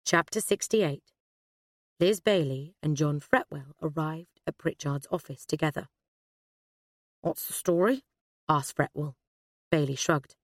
Chapter 68. Liz Bailey and John Fretwell arrived at Pritchard's office together. "What's the story?" asked Fretwell. Bailey shrugged.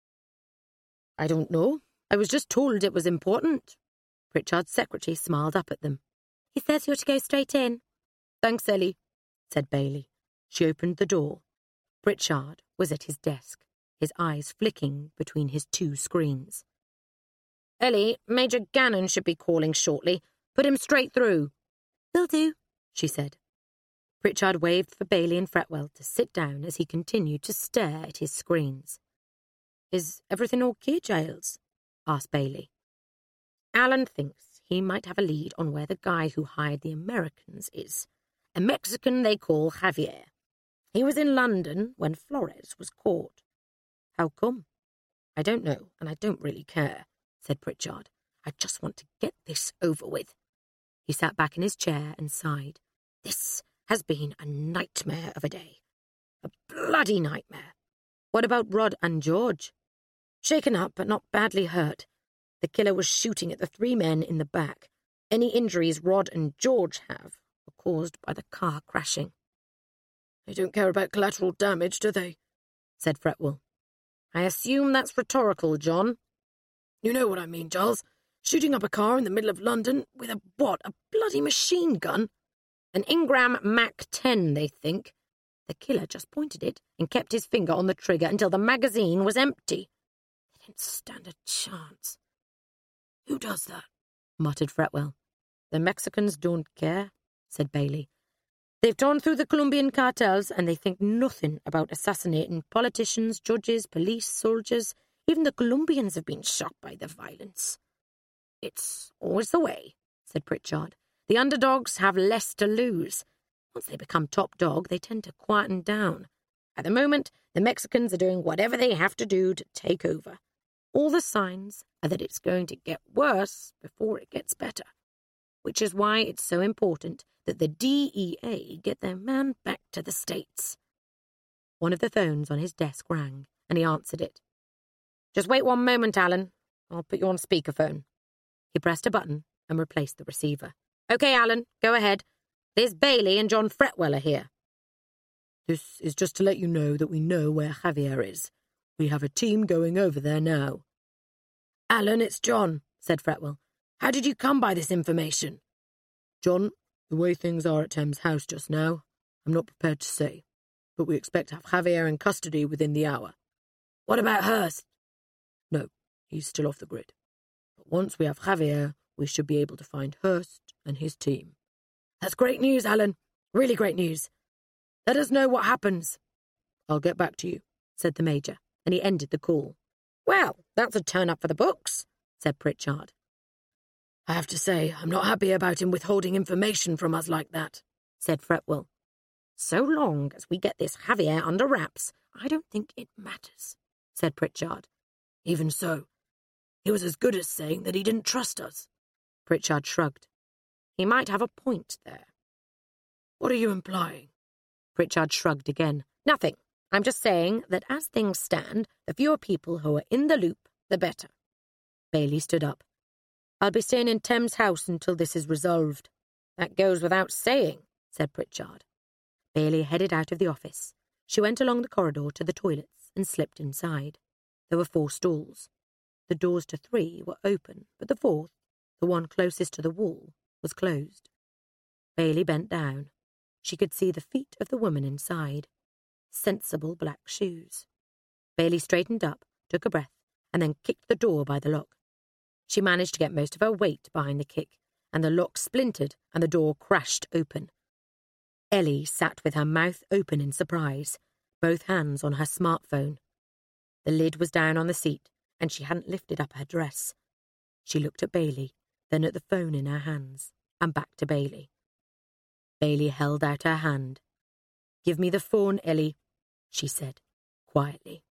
"I don't know. I was just told it was important." Pritchard's secretary smiled up at them. "He says you're to go straight in." "Thanks, Ellie," said Bailey. She opened the door. Pritchard was at his desk, his eyes flicking between his two screens. "Ellie, Major Gannon should be calling shortly. Put him straight through." "Will do," she said. Pritchard waved for Bailey and Fretwell to sit down as he continued to stare at his screens. "Is everything okay, Giles?" asked Bailey. "Alan thinks he might have a lead on where the guy who hired the Americans is. A Mexican they call Javier. He was in London when Flores was caught." "How come?" "I don't know, and I don't really care," said Pritchard. "I just want to get this over with." He sat back in his chair and sighed. "This has been a nightmare of a day. A bloody nightmare." "What about Rod and George?" "Shaken up, but not badly hurt. The killer was shooting at the three men in the back. Any injuries Rod and George have were caused by the car crashing." "They don't care about collateral damage, do they?" said Fretwell. "I assume that's rhetorical, John." "You know what I mean, Giles. Shooting up a car in the middle of London with a bloody machine gun? An Ingram Mac-10, they think. The killer just pointed it and kept his finger on the trigger until the magazine was empty. They didn't stand a chance." "Who does that?" muttered Fretwell. "The Mexicans don't care," said Bailey. "They've torn through the Colombian cartels and they think nothing about assassinating politicians, judges, police, soldiers. Even the Colombians have been shocked by the violence." "It's always the way," said Pritchard. "The underdogs have less to lose. Once they become top dog, they tend to quieten down. At the moment, the Mexicans are doing whatever they have to do to take over. All the signs are that it's going to get worse before it gets better, which is why it's so important that the DEA get their man back to the States." One of the phones on his desk rang, and he answered it. "Just wait one moment, Alan. I'll put you on speakerphone." He pressed a button and replaced the receiver. "Okay, Alan, go ahead. Liz Bailey and John Fretwell are here." "This is just to let you know that we know where Javier is. We have a team going over there now." "Alan, it's John," said Fretwell. "How did you come by this information?" "John, the way things are at Thames House just now, I'm not prepared to say. But we expect to have Javier in custody within the hour." "What about Hurst?" "No, he's still off the grid. But once we have Javier, we should be able to find Hurst and his team." "That's great news, Alan. Really great news. Let us know what happens." "I'll get back to you," said the Major, and he ended the call. "Well, that's a turn-up for the books," said Pritchard. "I have to say, I'm not happy about him withholding information from us like that," said Fretwell. "So long as we get this Javier under wraps, I don't think it matters," said Pritchard. "Even so, he was as good as saying that he didn't trust us." Pritchard shrugged. "He might have a point there." "What are you implying?" Pritchard shrugged again. "Nothing. I'm just saying that as things stand, the fewer people who are in the loop, the better." Bailey stood up. "I'll be staying in Thames House until this is resolved." "That goes without saying," said Pritchard. Bailey headed out of the office. She went along the corridor to the toilets and slipped inside. There were 4 stalls. The doors to 3 were open, but the 4th, the one closest to the wall, was closed. Bailey bent down. She could see the feet of the woman inside. Sensible black shoes. Bailey straightened up, took a breath, and then kicked the door by the lock. She managed to get most of her weight behind the kick, and the lock splintered and the door crashed open. Ellie sat with her mouth open in surprise, both hands on her smartphone. The lid was down on the seat, and she hadn't lifted up her dress. She looked at Bailey, then at the phone in her hands, and back to Bailey. Bailey held out her hand. "Give me the phone, Ellie," she said, quietly.